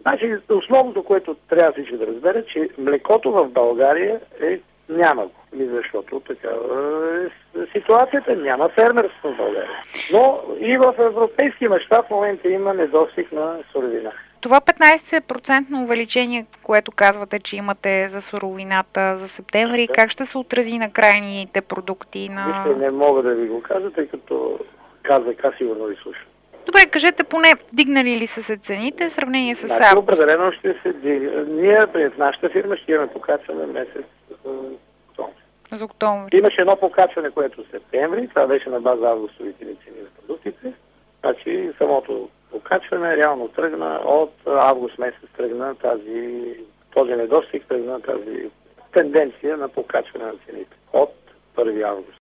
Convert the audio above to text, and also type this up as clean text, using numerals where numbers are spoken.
Значи, основното, което трябва всички да разберат, че млекото в България няма го. Защото ситуацията няма фермерство в България. Но и в европейски мащаб в момента има недостиг на суровина. Това 15% увеличение, което казвате, че имате за суровината за септември, как ще се отрази на крайните продукти? Вижте, не мога да ви го кажа, тъй като КЗК сигурно ви слуша. Добре, кажете поне, дигнали ли са се цените в сравнение с август? Определено ще се дигна. Ние пред нашата фирма ще имаме покачване месец октомври. За октомври. Имаше едно покачване, което в септември, това беше на база августовите цени на продуктите. Значи самото покачване реално тръгна от август месец, тръгна този недостиг, тръгна тази тенденция на покачване на цените от 1 август.